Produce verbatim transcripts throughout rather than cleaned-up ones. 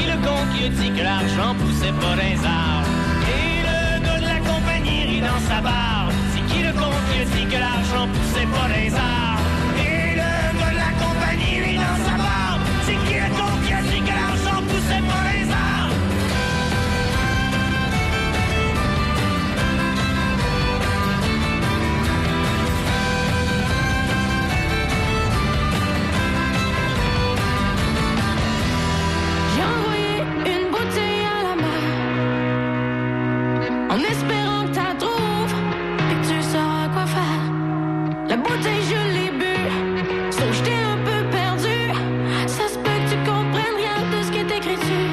qui le con qui a dit que l'argent poussait pas dans les arbres? Et le gars de la compagnie rit dans sa barbe. C'est qui le con qui a dit que l'argent poussait pas dans les arbres? Et le gars de la compagnie rit dans sa barbe. C'est qui le con qui a dit que l'argent poussait pas dans les arbres? En espérant que t'as trouvé et que tu sauras quoi faire. La bouteille je l'ai bu, sauf j'étais un peu perdu. Ça se peut que tu comprennes rien de ce qui est écrit dessus.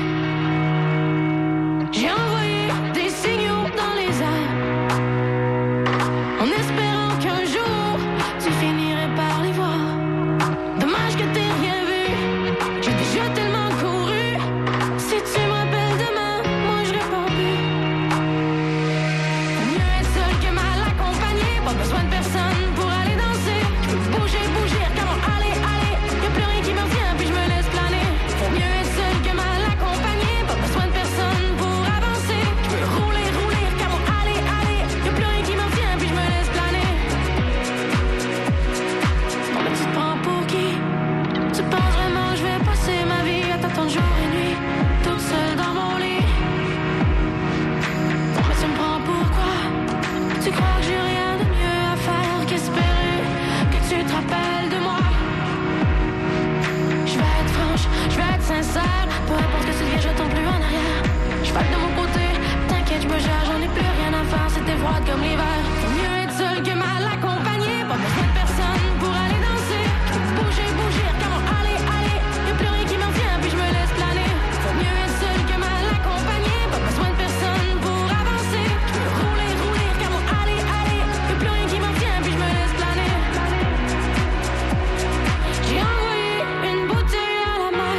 J'ai envoyé des signaux dans les airs, en espérant qu'un jour tu finirais par les voir. Dommage que t'aies rien vu, j'ai déjà tellement couru. Si tu me rappelles demain, moi je réponds plus. Pas besoin de personne pour aller danser. Je peux bouger, bouger, comment aller, aller. Y'a plus rien qui me retient, puis je me laisse planer. Faut mieux être seul que mal accompagné. Pas besoin de personne pour avancer. Je peux rouler, rouler, comment aller, aller. Y'a plus rien qui me retient, puis je me laisse planer. Non mais tu te prends pour qui? Tu penses vraiment que je vais passer ma vie à t'attendre jour et nuit, toute seule dans mon lit? Non mais tu me prends pour quoi? Tu crois que j'ai rien de mieux à faire qu'espérer que tu te rappelles de moi? Je vais être franche, je vais être sincère. Peu importe que tu deviens, je tombe plus en arrière. Je vais de mon côté, t'inquiète, je me gère, j'en ai plus rien à faire. C'était froid comme l'hiver. Faut mieux être seul que mal accompagné. Pas besoin de personne pour aller danser. Je peux bouger, bouger, comment aller, aller. Y'a plus rien qui me retient, puis je me laisse planer. Faut mieux être seul que mal accompagné. Pas besoin de personne pour avancer. Je peux rouler, rouler, comment aller, aller. Y'a plus rien qui me retient, puis je me laisse planer. J'ai envoyé une bouteille à la mer,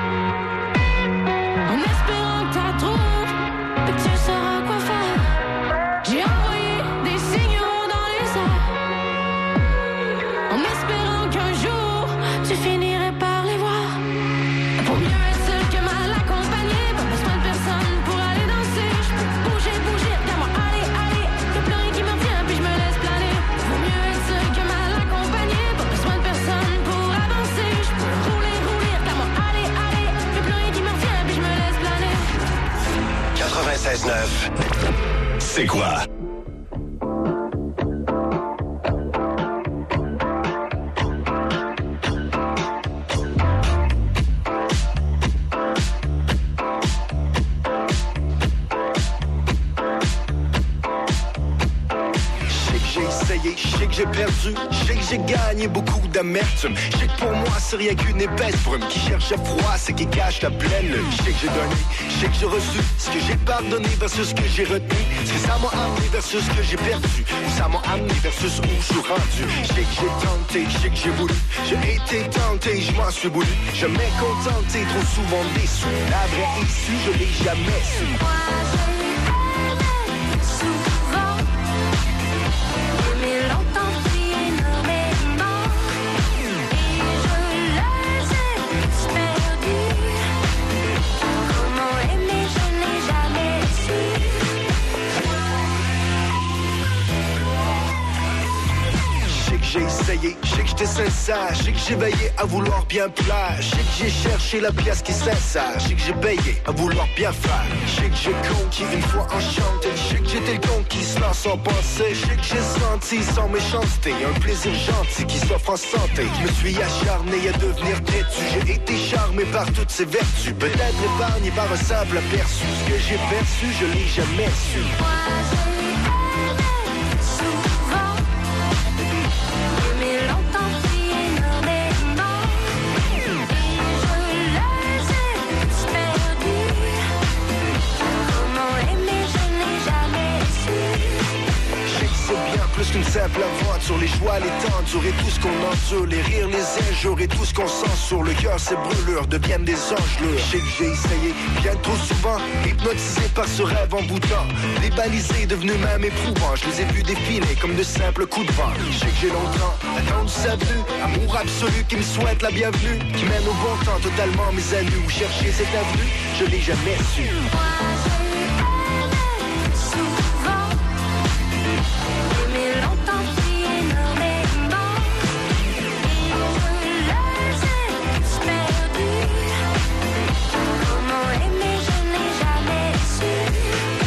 en espérant que t'as trouvé et que tu sauras quoi faire. J'ai envoyé des signaux dans les airs, en espérant qu'un jour tu finirais par les voir. Faut mieux être seul que mal accompagné. Pas besoin de personne pour aller danser. Je peux bouger, bouger, comment aller, aller. Y'a plus rien qui me retient, puis je me laisse planer. Faut mieux être seul que mal accompagné. Pas besoin de personne pour avancer. Je peux rouler, rouler, comment aller, aller. Y'a plus rien qui me retient, puis je me laisse planer. quatre-vingt-seize neuf. C'est quoi? J'ai essayé, je sais que j'ai perdu, je sais que j'ai gagné beaucoup d'amertume. Je sais que pour moi c'est rien qu'une épaisse brume qui cherche à froid, c'est qui cache la pleine lune. Je sais que j'ai donné, je sais que j'ai reçu ce que j'ai pardonné versus ce que j'ai retenu. Ce que ça m'a amené versus ce que j'ai perdu, ou ça m'a amené versus où je suis rendu. Je sais que j'ai tenté, je sais que j'ai voulu, j'ai été tenté, je m'en suis voulu. Je m'ai contenté, trop souvent déçu. La vraie issue, je l'ai jamais su. Moi je l'aimais souvent, mais longtemps puis énormément, et je les ai perdus. Comment aimer, je n'ai jamais su. Je sais que j'ai essayé, je sais que j'étais sincère, je sais que j'ai veillé à vouloir bien plaire, je sais que j'ai cherché la pièce qui s'insère, je sais que j'ai veillé à vouloir bien faire, je sais que j'ai conquis une fois enchanté, je sais que j'étais le con qui se lance sans penser, je sais que j'ai senti sans méchanceté un plaisir gentil qui s'offre en santé. Je me suis acharné à devenir têtu, j'ai été charmé par toutes ses vertus, peut-être épargné par un simple aperçu. Ce que j'ai perçu, je l'ai jamais su. Moi je l'aimais souvent, mais longtemps puis énormément, et je les ai perdus. Comment aimer, je n'ai jamais su. Je sais que c'est bien plus qu'une scène simple aventure, les joies, les tendures et tout ce qu'on endure, les rires, les injures et tout ce qu'on sent sur le cœur, ces brûlures deviennent des engelures. Je sais que j'ai essayé bien trop souvent, hypnotisé par ce rêve en boutant, débalisé, devenu même éprouvant. Je les ai vus défiler comme de simples coups de vent. Je sais que j'ai longtemps attendu sa venue, amour absolu qui me souhaite la bienvenue, qui mène au bon temps totalement mes amis. Où chercher cette avenue, je l'ai jamais su. Moi je souvent, mais longtemps puis énormément, et je les ai tous perdus. Comment aimer, je n'ai jamais su.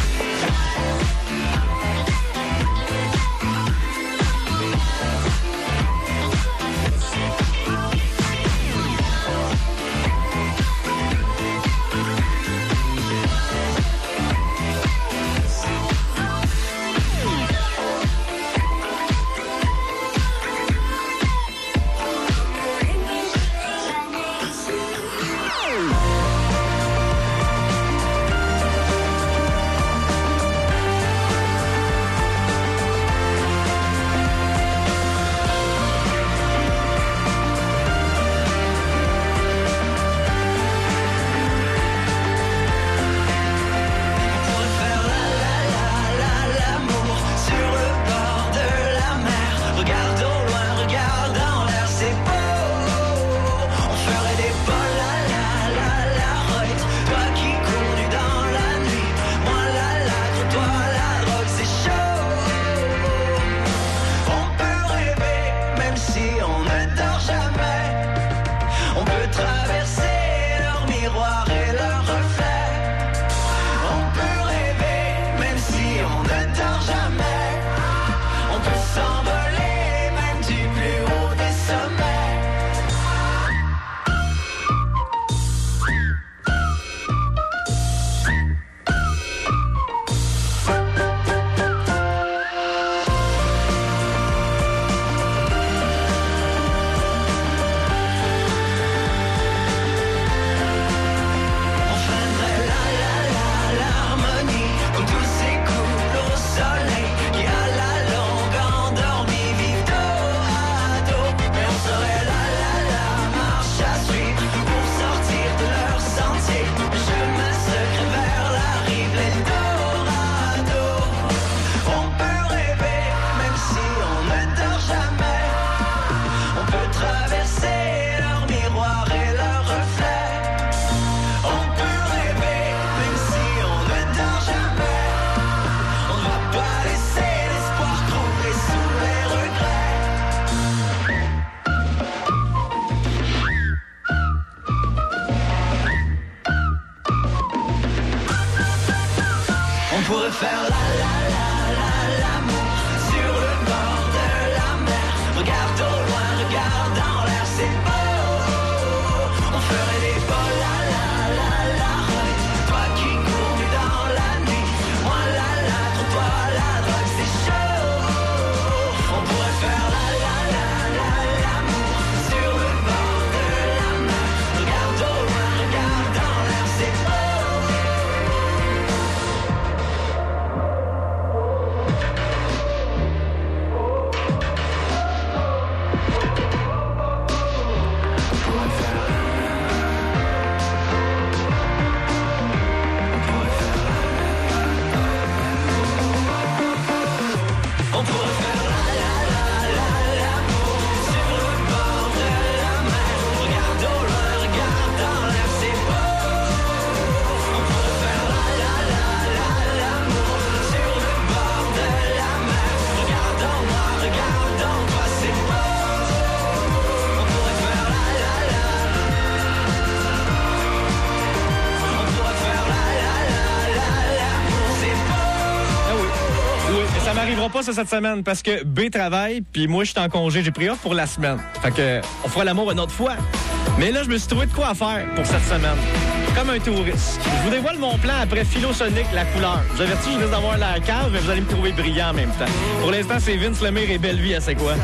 Ça m'arrivera pas ça cette semaine parce que B travaille, puis moi je suis en congé, j'ai pris off pour la semaine. Fait que on fera l'amour une autre fois. Mais là, je me suis trouvé de quoi à faire pour cette semaine. Comme un touriste. Je vous dévoile mon plan après Philosonic, la couleur. Je vous avertis, je risque d'avoir la cave, mais vous allez me trouver brillant en même temps. Pour l'instant, c'est Vince Lemire et Belle Vie à C'est quoi?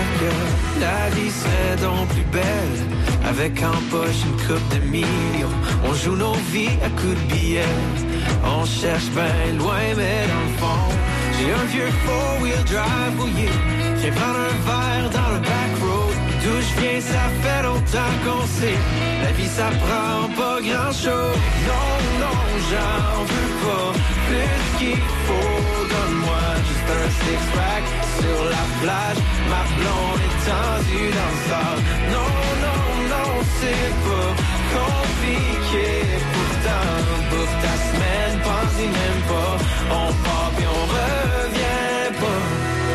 La vie serait donc plus belle avec en poche une coupe de millions. On joue nos vies à coups de billets. On cherche bien loin, mais dans le fond, j'ai un vieux four-wheel drive, oh yeah. Viens prendre un verre dans le back road. D'où je viens, ça fait longtemps qu'on sait. La vie, ça prend pas grand-chose. Non, non, j'en veux pas plus qu'il faut. Donne-moi juste un six-pack sur la plage. Ma blonde est tendue dans le sable. Non, non, non, c'est pas compliqué. Pourtant, bouffe ta semaine, pense-y même pas. On part puis on revient pas.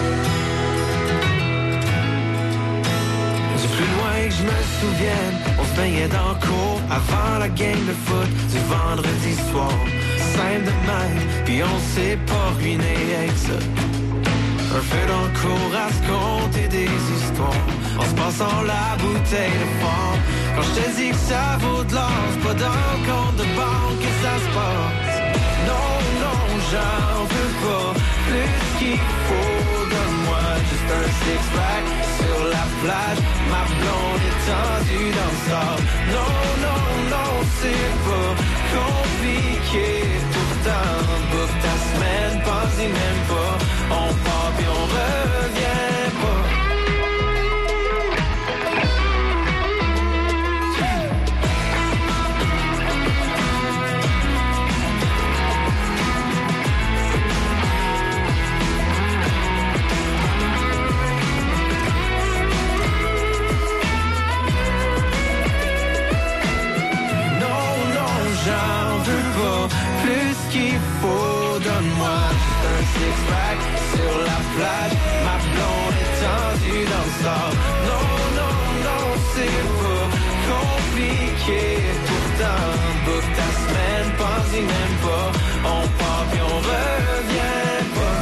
Du plus loin que je me souvienne, on se baignait dans le cours avant la game de foot du vendredi soir. Simple de même, puis on s'est pas ruiné avec ça. Un feu dans le cours à se compter des histoires, en se passant la bouteille de fort. Quand je te dis que ça vaut de l'or, c'est pas dans le compte de banque que ça se passe. Non, non, j'en veux pas plus qu'il faut. Donne-moi juste un six-pack sur la plage. Ma blonde est tendue dans le sable. Non, non, non, c'est pas compliqué. Pourtant, bouffe ta semaine, pense-y même pas. On part puis on revient pas. Plus qu'il faut, donne-moi juste un six-pack sur la plage. Ma blonde est tendue dans le sable. Non, non, non, c'est pas compliqué. Pourtant, bouffe ta semaine, pense-y même pas. On part puis on revient pas.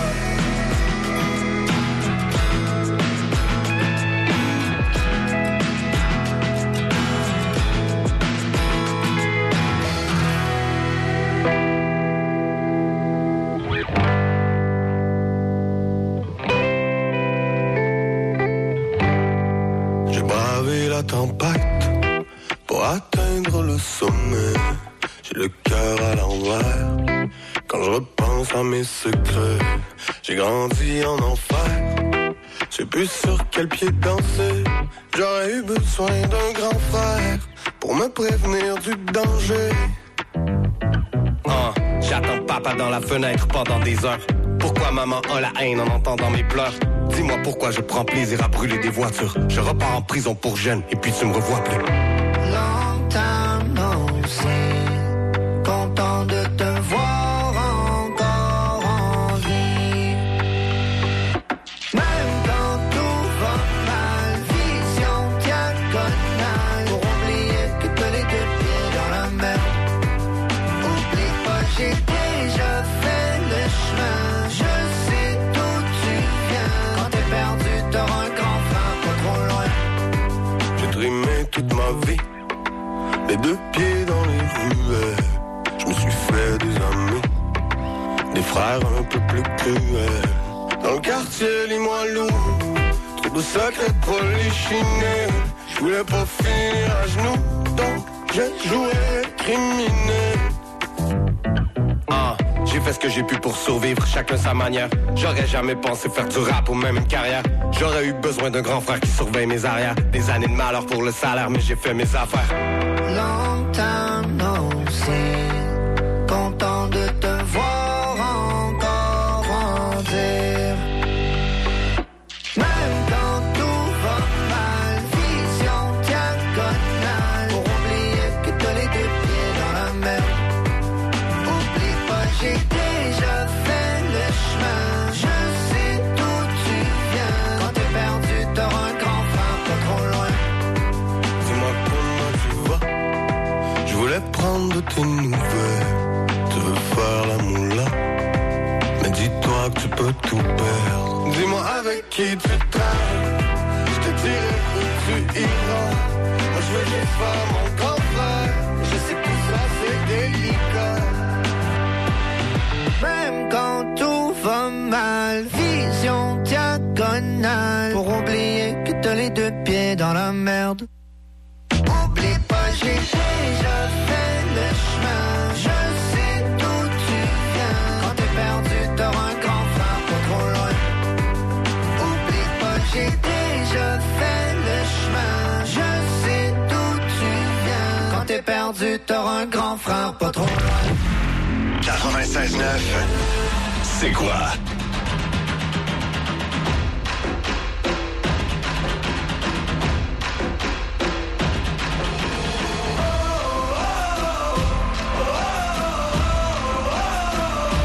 La tempête pour atteindre le sommet. J'ai le cœur à l'envers quand je repense à mes secrets. J'ai grandi en enfer, je sais plus sur quel pied danser. J'aurais eu besoin d'un grand frère pour me prévenir du danger. Ah, j'attends papa dans la fenêtre pendant des heures. Pourquoi maman a la haine en entendant mes pleurs? Dis-moi pourquoi je prends plaisir à brûler des voitures. Je repars en prison pour jeune et puis tu me revois plus. Longtemps non c'est content de te voir encore en vie. Même quand tout va mal, vision diagonale. Pour oublier que t'as les deux pieds dans la mer. Oublie pas, j'ai déjà fait le chemin. Je sais d'où tu viens. Quand t'es perdu, t'auras un grand frein pas trop loin. J'ai trimé toute ma vie, les deux pieds dans les ruelles. Je me suis fait des amis, des frères un peu plus cruels. Dans le quartier, lis-moi lourd, trop de secrets polichinés. Je voulais pas finir à genoux, donc j'ai joué criminel. Ah, j'ai fait ce que j'ai pu pour survivre, chacun sa manière. J'aurais jamais pensé faire du rap ou même une carrière. J'aurais eu besoin d'un grand frère qui surveille mes arrières. Des années de malheur pour le salaire, mais j'ai fait mes affaires. Longtemps non c'est content de te voir encore grandir. Même quand tout va mal, vision diagonale. Pour oublier que t'as les deux pieds dans la mer. Oublie pas, j'ai déjà fait le chemin. Je sais d'où tu viens. Quand t'es perdu, t'auras un grand frein pas trop loin. Dis-moi comment tu vas, je voulais prendre de tes nouvelles. Tu veux faire la moula, mais dis-toi que tu peux tout perdre. Dis-moi avec qui tu traînes, je te dirai où tu iras. Moi je veux juste faire mon grand frère, je sais que ça c'est délicat. Même quand tout va mal, vision diagonale. Pour oublier que t'as les deux pieds dans la merde. Oublie pas, j'ai déjà fait le chemin. Je sais d'où tu viens. Quand t'es perdu, t'auras un grand frère pas trop loin. Oublie pas, pas trop loin. quatre-vingt-seize neuf, c'est quoi?